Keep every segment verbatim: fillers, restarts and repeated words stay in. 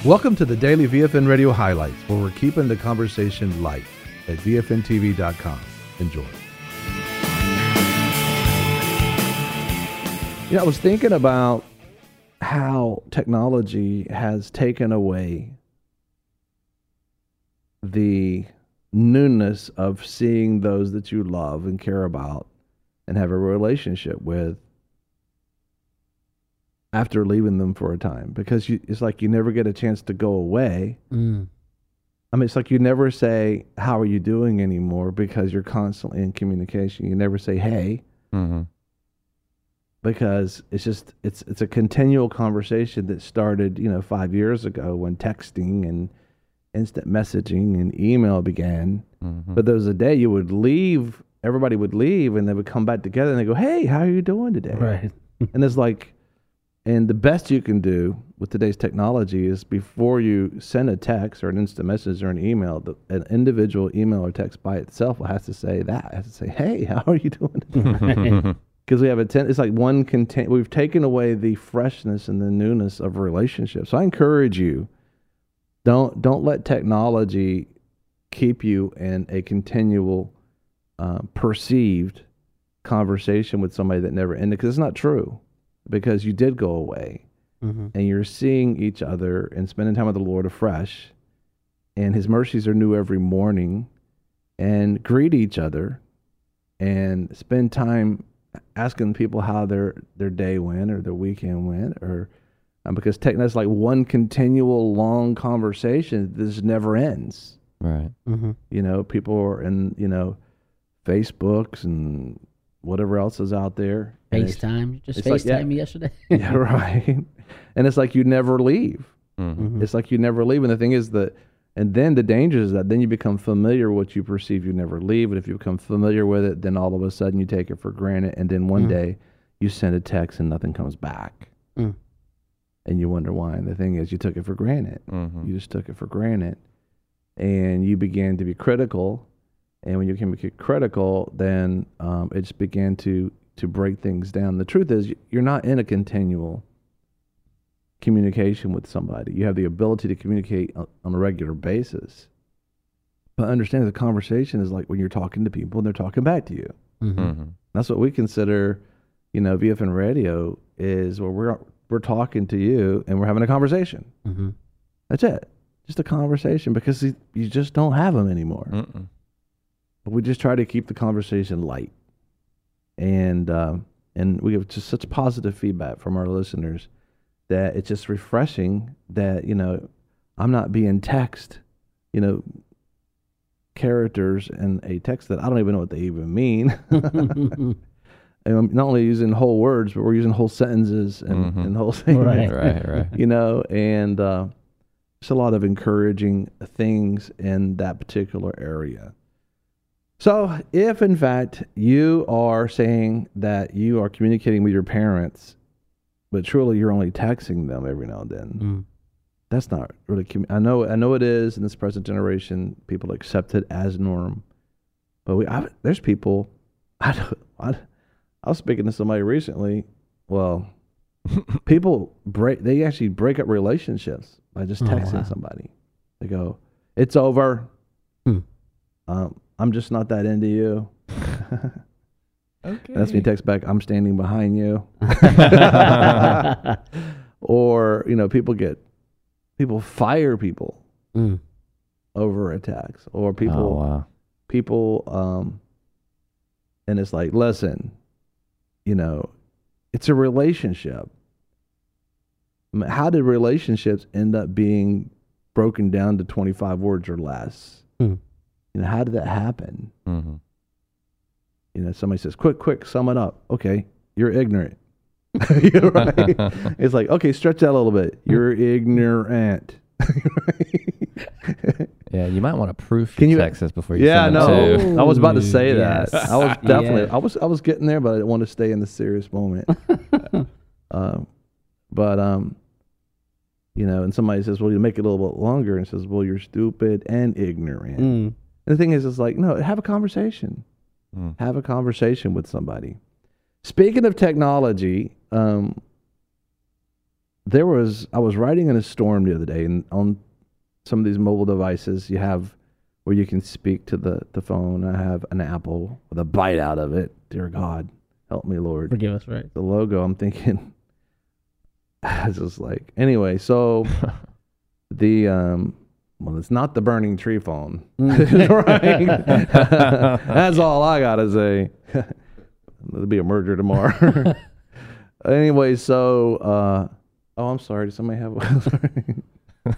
Welcome to the Daily V F N Radio Highlights, where we're keeping the conversation light at V F N T V dot com. Enjoy. You know, I was thinking about how technology has taken away the newness of seeing those that you love and care about and have a relationship with after leaving them for a time, because you, it's like you never get a chance to go away. Mm. I mean, it's like you never say, how are you doing anymore, because you're constantly in communication. You never say, hey, Mm-hmm. because it's just, it's it's a continual conversation that started, you know, five years ago when texting and instant messaging and email began. Mm-hmm. But there was a day you would leave, everybody would leave, and they would come back together and they go, hey, how are you doing today? Right. And it's like, and the best you can do with today's technology is before you send a text or an instant message or an email, the, an individual email or text by itself has to say that. It has to say, hey, how are you doing today? Because we have a ten, it's like one content. We've taken away the freshness and the newness of relationships. So I encourage you, don't don't let technology keep you in a continual uh, perceived conversation with somebody that never ended, because it's not true. Because you did go away, Mm-hmm. and you're seeing each other and spending time with the Lord afresh, and His mercies are new every morning, and greet each other, and spend time asking people how their their day went or their weekend went, or um, because tech, that's like one continual long conversation. This never ends. Right. Mm-hmm. You know, people are in, you know, Facebooks and whatever else is out there. And it's- FaceTime. You just it's like, FaceTime yeah. me yesterday. Yeah, right. And it's like you never leave. Mm-hmm. Mhm. It's like you never leave. And the thing is that, and then the danger is that then you become familiar with what you perceive you never leave. And if you become familiar with it, then all of a sudden you take it for granted. And then one Mm. day you send a text and nothing comes back. Mm. And you wonder why. And the thing is, you took it for granted. Mm-hmm. You just took it for granted. And you began to be critical. And when you can be critical, then um, it just began to, to break things down. The truth is, you're not in a continual communication with somebody. You have the ability to communicate on on a regular basis. But understand the conversation is like when you're talking to people and they're talking back to you. Mm-hmm. Mm-hmm. That's what we consider, you know, V F N radio is where we're we're talking to you and we're having a conversation. Mm-hmm. That's it. Just a conversation, because you you just don't have them anymore. Mm-mm. But we just try to keep the conversation light. And um, and we have just such positive feedback from our listeners that it's just refreshing that, you know, I'm not being text, you know, characters in a text that I don't even know what they even mean. And I'm not only using whole words, but we're using whole sentences and, Mhm. and whole things. Right. Right, right. You know, and uh, there's a lot of encouraging things in that particular area. So if, in fact, you are saying that you are communicating with your parents, but truly you're only texting them every now and then, Mm. that's not really commu- I know I know it is in this present generation. People accept it as norm. But we, I, there's people, I, don't- I, I was speaking to somebody recently, well, people break, they actually break up relationships by just Oh, texting wow. somebody. They go, it's over. Hmm. Um, I'm just not that into you. Okay. That's me text back, I'm standing behind you. Or, you know, people get, people fire people Mm. over attacks. Or Oh, people, wow. people, um, and it's like, listen, you know, it's a relationship. I mean, how did relationships end up being broken down to twenty-five words or less? Hmm. You know, how did that happen? Mm-hmm. You know, somebody says, quick, quick, sum it up. Okay, you're ignorant. You're right. It's like, okay, stretch that a little bit. You're ignorant. Yeah, you might want to proof Can your you- texts before you Yeah, send no, them too. I was about to say Ooh, that. yes. I was definitely, Yeah. I was, I was getting there, but I didn't want to stay in the serious moment. um, but um, you know, and somebody says, "Well, you make it a little bit longer," and says, "Well, you're stupid and ignorant." Mm. And the thing is, it's like, no, have a conversation. Mm. Have a conversation with somebody. Speaking of technology, um, there was, I was riding in a storm the other day, and on some of these mobile devices, you have where you can speak to the, the phone. I have an Apple with a bite out of it. Dear God, help me, Lord. Forgive us, right? The logo, I'm thinking, I was just like, anyway, so the, um, well, it's not the burning tree phone. Right? That's all I got to say. There'll be a merger tomorrow. Anyway, so, uh, oh, I'm sorry. Did somebody have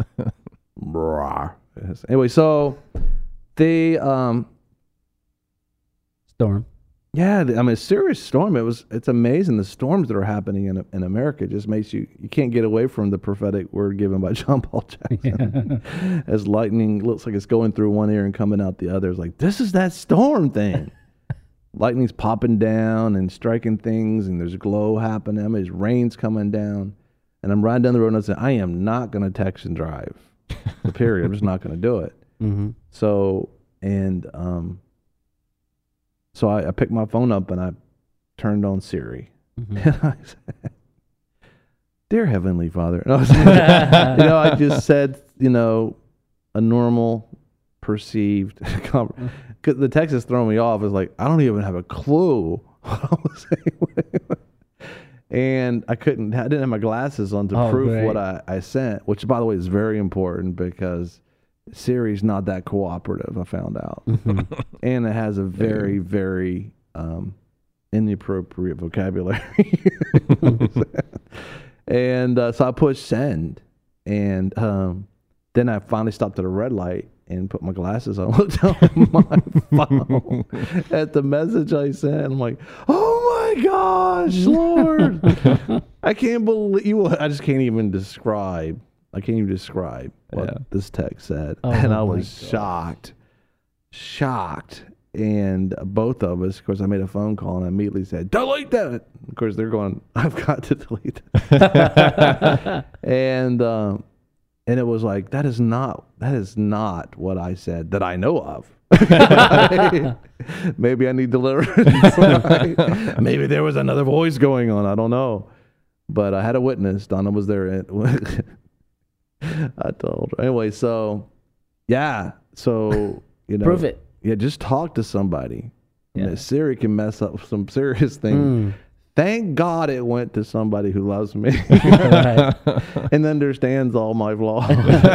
yes. Anyway, so the, um, Storm. yeah, the, I mean, a serious storm. It was, it's amazing. The storms that are happening in in America just makes you, you can't get away from the prophetic word given by John Paul Jackson. Yeah. As lightning looks like it's going through one ear and coming out the other. It's like, this is that storm thing. Lightning's popping down and striking things, and there's glow happening. I mean, there's rain's coming down. And I'm riding down the road and I said, I am not going to text and drive. The period. I'm just not going to do it. Mm-hmm. So, and, um, so I, I picked my phone up and I turned on Siri. Mm-hmm. And I said, Dear Heavenly Father. And I was like, you know, I just said, you know, a normal perceived conversation. Because the text is throwing me off. It's like, I don't even have a clue what I was saying. And I couldn't, I didn't have my glasses on to oh, prove great. what I, I sent, which, by the way, is very important because Siri's not that cooperative, I found out. Mm-hmm. And it has a very, very um, inappropriate vocabulary. And uh, so I pushed send. And um, then I finally stopped at a red light and put my glasses on, looked on my phone at the message I sent. I'm like, oh my gosh, Lord. I can't believe you. I just can't even describe. I can't even describe what yeah. this text said. Oh, and I was gosh. shocked, shocked. And both of us, of course, I made a phone call and I immediately said, delete that. Of course, they're going, I've got to delete that. and, um, And it was like, that is not, that is not what I said that I know of. Maybe I need deliverance. Right? Maybe there was another voice going on. I don't know. But I had a witness. Donna was there. I told her. Anyway, so, yeah. So, you know. Prove it. Yeah, just talk to somebody. Yeah. You know, Siri can mess up some serious things. Mm. Thank God it went to somebody who loves me and understands all my flaws.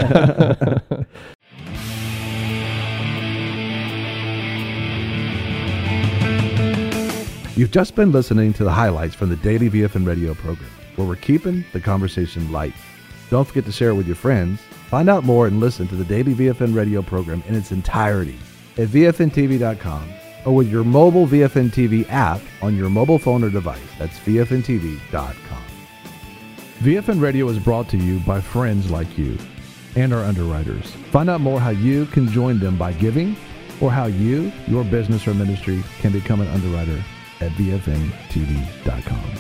You've just been listening to the highlights from the Daily V F N Radio program, where we're keeping the conversation light. Don't forget to share it with your friends. Find out more and listen to the Daily V F N Radio program in its entirety at V F N T V dot com. or with your mobile V F N T V app on your mobile phone or device. That's V F N T V dot com. V F N Radio is brought to you by friends like you and our underwriters. Find out more how you can join them by giving or how you, your business or ministry can become an underwriter at V F N T V dot com.